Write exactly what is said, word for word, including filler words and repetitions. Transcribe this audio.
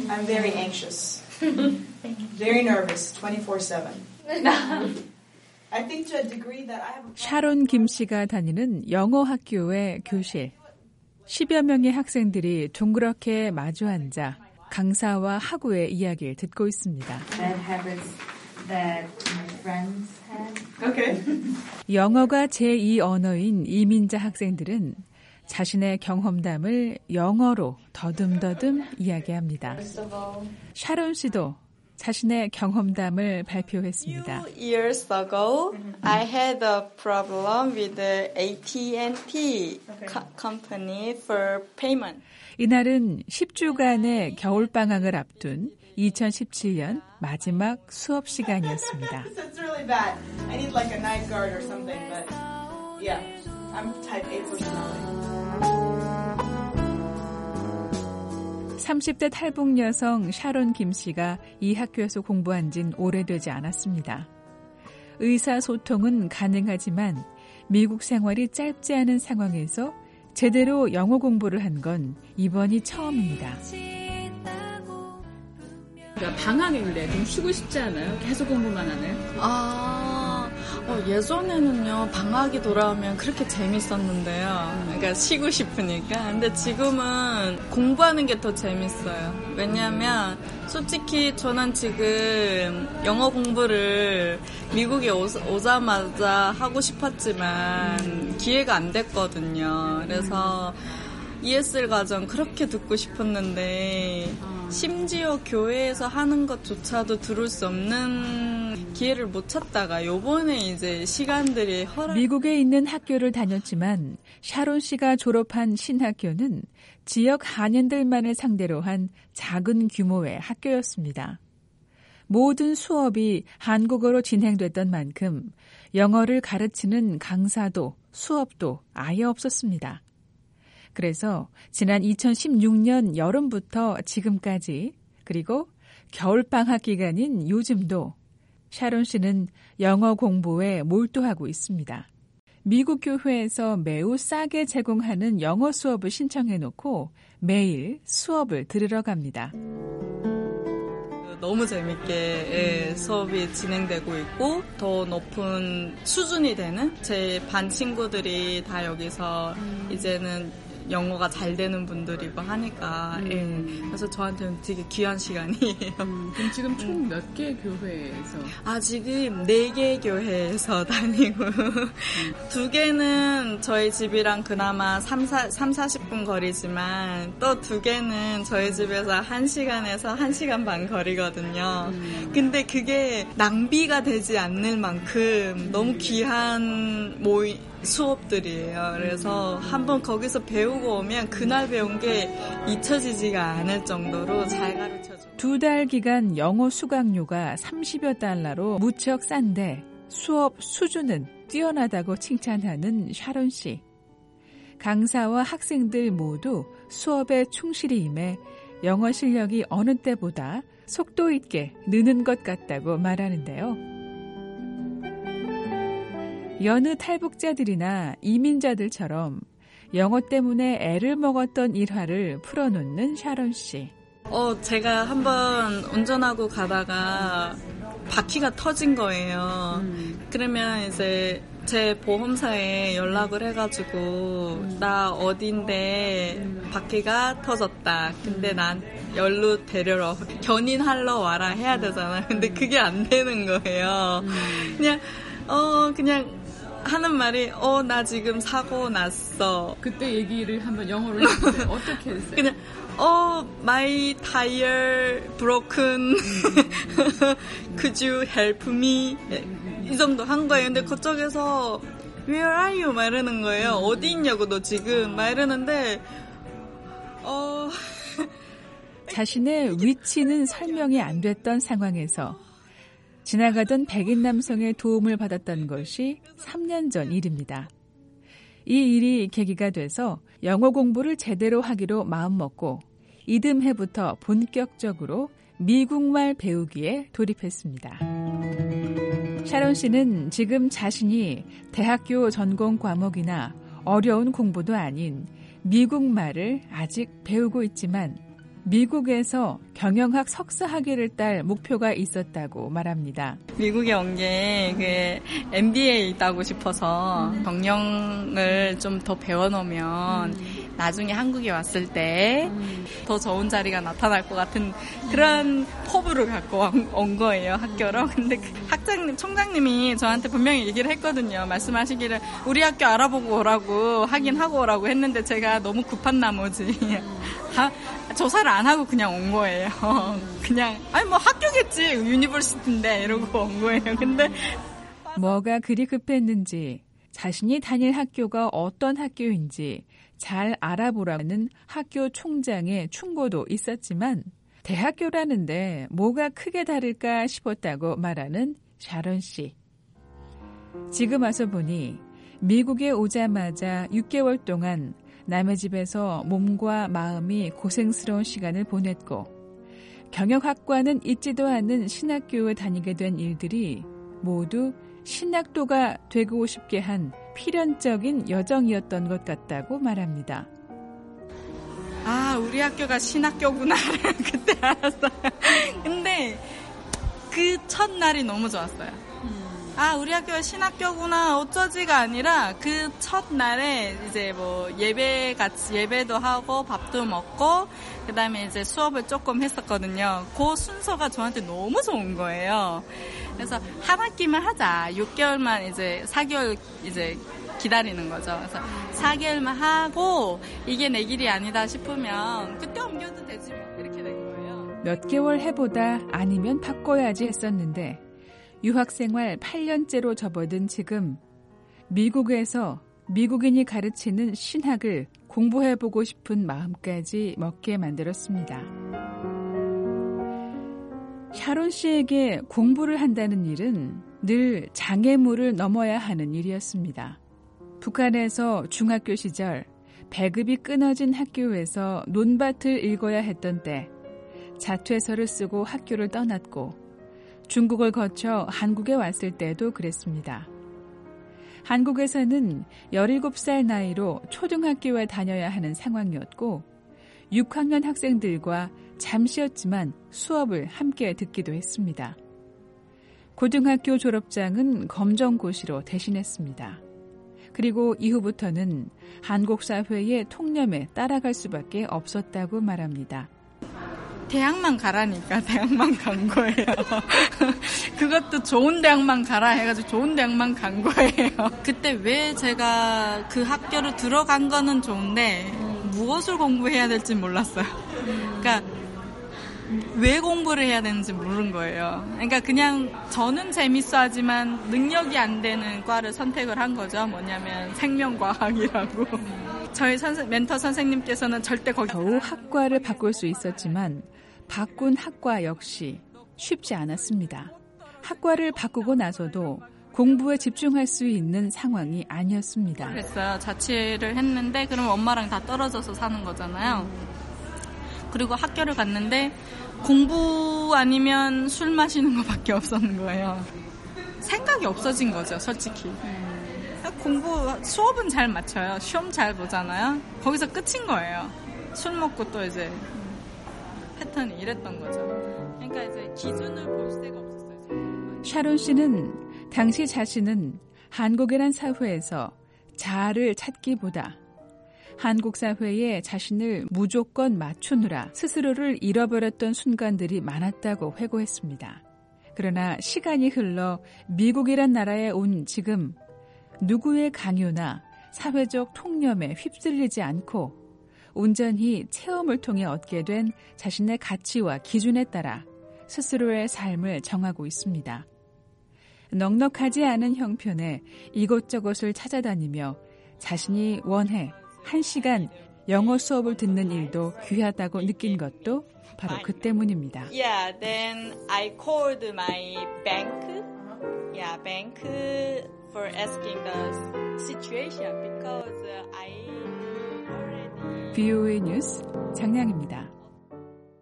I'm very anxious. Very nervous, twenty-four seven. I think to a degree that I have a 샤론 김 씨가 다니는 영어 학교의 교실. 십여 명의 학생들이 둥그렇게 마주 앉아 강사와 학우의 이야기를 듣고 있습니다. Bad habits that my friends had. Okay. 영어가 제이 언어인 이민자 학생들은 자신의 경험담을 영어로 더듬더듬 이야기합니다. 샤론 씨도 자신의 경험담을 발표했습니다. Few years ago, I had a problem with the 에이 티 앤 티 co- company for payment. 이날은 십 주간의 겨울방학을 앞둔 이천십칠 년 마지막 수업 시간이었습니다. It's really bad. I need like a night guard or something, but yeah, I'm type A personality. 삼십 대 탈북 여성 샤론 김 씨가 이 학교에서 공부한 지는 오래되지 않았습니다. 의사소통은 가능하지만 미국 생활이 짧지 않은 상황에서 제대로 영어 공부를 한 건 이번이 처음입니다. 그러니까 방학인데 좀 쉬고 싶지 않아요? 계속 공부만 하나요? 아, 어, 예전에는요, 방학이 돌아오면 그렇게 재밌었는데요. 그러니까 쉬고 싶으니까. 근데 지금은 공부하는 게 더 재밌어요. 왜냐면, 솔직히 저는 지금 영어 공부를 미국에 오, 오자마자 하고 싶었지만 기회가 안 됐거든요. 그래서 이에스엘 과정 그렇게 듣고 싶었는데 심지어 교회에서 하는 것조차도 들을 수 없는 기회를 못 찾다가 요번에 이제 시간들이 허락. 미국에 있는 학교를 다녔지만 샤론 씨가 졸업한 신학교는 지역 한인들만을 상대로 한 작은 규모의 학교였습니다. 모든 수업이 한국어로 진행됐던 만큼 영어를 가르치는 강사도 수업도 아예 없었습니다. 그래서 지난 이천십육 년 여름부터 지금까지 그리고 겨울방학 기간인 요즘도 샤론 씨는 영어 공부에 몰두하고 있습니다. 미국 교회에서 매우 싸게 제공하는 영어 수업을 신청해놓고 매일 수업을 들으러 갑니다. 너무 재밌게 예, 수업이 진행되고 있고 더 높은 수준이 되는 제 반 친구들이 다 여기서 음. 이제는 영어가 잘 되는 분들이고 하니까 음. 예. 그래서 저한테는 되게 귀한 시간이에요. 음, 그럼 지금 총 몇 개 교회에서? 아 지금 네 개 교회에서 다니고 음. 두 개는 저희 집이랑 그나마 삼, 사십 분 거리지만 또 두 개는 저희 집에서 한 시간에서 한 시간 반 거리거든요. 음. 근데 그게 낭비가 되지 않을 만큼 너무 귀한 모임 수업들이에요. 그래서 한번 거기서 배우고 오면 그날 배운 게 잊혀지지가 않을 정도로 잘 가르쳐줘요. 두 달 기간 영어 수강료가 삼십여 달러로 무척 싼데 수업 수준은 뛰어나다고 칭찬하는 샤론 씨. 강사와 학생들 모두 수업에 충실히 임해 영어 실력이 어느 때보다 속도 있게 느는 것 같다고 말하는데요. 여느 탈북자들이나 이민자들처럼 영어 때문에 애를 먹었던 일화를 풀어놓는 샤론 씨. 어, 제가 한번 운전하고 가다가 바퀴가 터진 거예요. 음. 그러면 이제 제 보험사에 연락을 해가지고 음. 나 어딘데 음. 바퀴가 터졌다. 근데 난 열로 데려러 견인하러 와라 해야 되잖아. 근데 그게 안 되는 거예요. 음. 그냥 어 그냥 하는 말이 어 나 지금 사고 났어. 그때 얘기를 한번 영어로 했어요. 어떻게 했어요? 그냥 어 my tire broken. Could you help me? 이 정도 한 거예요. 근데 그쪽에서 Where are you? 막 이러는 거예요. 어디 있냐고 너 지금 막 이러는데 어 자신의 위치는 설명이 안 됐던 상황에서 지나가던 백인 남성의 도움을 받았던 것이 삼 년 전 일입니다. 이 일이 계기가 돼서 영어 공부를 제대로 하기로 마음먹고 이듬해부터 본격적으로 미국말 배우기에 돌입했습니다. 샤론 씨는 지금 자신이 대학교 전공 과목이나 어려운 공부도 아닌 미국말을 아직 배우고 있지만 미국에서 경영학 석사 학위를 딸 목표가 있었다고 말합니다. 미국에 온 게 그 엠비에이 따고 싶어서 경영을 좀 더 배워놓으면 음. 나중에 한국에 왔을 때 더 음. 좋은 자리가 나타날 것 같은 그런 포부를 갖고 온 거예요, 학교로. 근데 그 학장님, 총장님이 저한테 분명히 얘기를 했거든요. 말씀하시기를 우리 학교 알아보고 오라고 하긴 하고 오라고 했는데 제가 너무 급한 나머지 다 조사를 안 하고 그냥 온 거예요. 그냥 아니 뭐 학교겠지, 유니버시티인데 이러고 온 거예요. 근데 뭐가 그리 급했는지 자신이 다닐 학교가 어떤 학교인지 잘 알아보라는 학교 총장의 충고도 있었지만 대학교라는데 뭐가 크게 다를까 싶었다고 말하는 샤론 씨. 지금 와서 보니 미국에 오자마자 육 개월 동안 남의 집에서 몸과 마음이 고생스러운 시간을 보냈고 경영학과는 있지도 않은 신학교에 다니게 된 일들이 모두 신학도가 되고 싶게 한 필연적인 여정이었던 것 같다고 말합니다. 아, 우리 학교가 신학교구나 그때 알았어요. 근데 그 첫날이 너무 좋았어요. 아, 우리 학교가 신학교구나 어쩌지가 아니라 그 첫날에 이제 뭐 예배 같이 예배도 하고 밥도 먹고 그다음에 이제 수업을 조금 했었거든요. 그 순서가 저한테 너무 좋은 거예요. 그래서 한 학기만 하자. 육 개월만 이제 사 개월 이제 기다리는 거죠. 그래서 사 개월만 하고 이게 내 길이 아니다 싶으면 그때 옮겨도 되지 뭐. 이렇게 된 거예요. 몇 개월 해보다 아니면 바꿔야지 했었는데 유학생활 팔 년째로 접어든 지금 미국에서 미국인이 가르치는 신학을 공부해보고 싶은 마음까지 먹게 만들었습니다. 샤론 씨에게 공부를 한다는 일은 늘 장애물을 넘어야 하는 일이었습니다. 북한에서 중학교 시절 배급이 끊어진 학교에서 논밭을 읽어야 했던 때 자퇴서를 쓰고 학교를 떠났고 중국을 거쳐 한국에 왔을 때도 그랬습니다. 한국에서는 열일곱 살 나이로 초등학교에 다녀야 하는 상황이었고 육 학년 학생들과 잠시였지만 수업을 함께 듣기도 했습니다. 고등학교 졸업장은 검정고시로 대신했습니다. 그리고 이후부터는 한국 사회의 통념에 따라갈 수밖에 없었다고 말합니다. 대학만 가라니까 대학만 간 거예요. 그것도 좋은 대학만 가라 해가지고 좋은 대학만 간 거예요. 그때 왜 제가 그 학교로 들어간 거는 좋은데 무엇을 공부해야 될지 몰랐어요. 그러니까 왜 공부를 해야 되는지 모르는 거예요. 그러니까 그냥 저는 재밌어 하지만 능력이 안 되는 과를 선택을 한 거죠. 뭐냐면 생명과학이라고. 저희 선생, 멘토 선생님께서는 절대 거기 겨우 학과를 바꿀 수 있었지만 바꾼 학과 역시 쉽지 않았습니다. 학과를 바꾸고 나서도 공부에 집중할 수 있는 상황이 아니었습니다. 그랬어요. 자취를 했는데 그럼 엄마랑 다 떨어져서 사는 거잖아요. 그리고 학교를 갔는데 공부 아니면 술 마시는 것밖에 없었는 거예요. 생각이 없어진 거죠, 솔직히. 공부, 수업은 잘 맞춰요. 시험 잘 보잖아요. 거기서 끝인 거예요. 술 먹고 또 이제 패턴이 이랬던 거죠. 그러니까 이제 기준을 볼 새가 없었어요. 샤론 씨는 당시 자신은 한국이란 사회에서 자아를 찾기보다 한국 사회에 자신을 무조건 맞추느라 스스로를 잃어버렸던 순간들이 많았다고 회고했습니다. 그러나 시간이 흘러 미국이란 나라에 온 지금 누구의 강요나 사회적 통념에 휩쓸리지 않고 온전히 체험을 통해 얻게 된 자신의 가치와 기준에 따라 스스로의 삶을 정하고 있습니다. 넉넉하지 않은 형편에 이곳저곳을 찾아다니며 자신이 원해 한 시간 영어 수업을 듣는 일도 귀하다고 느낀 것도 바로 그 때문입니다. Yeah, then I called my bank. Yeah, bank for asking the situation because I already 브이오에이 뉴스 장량입니다.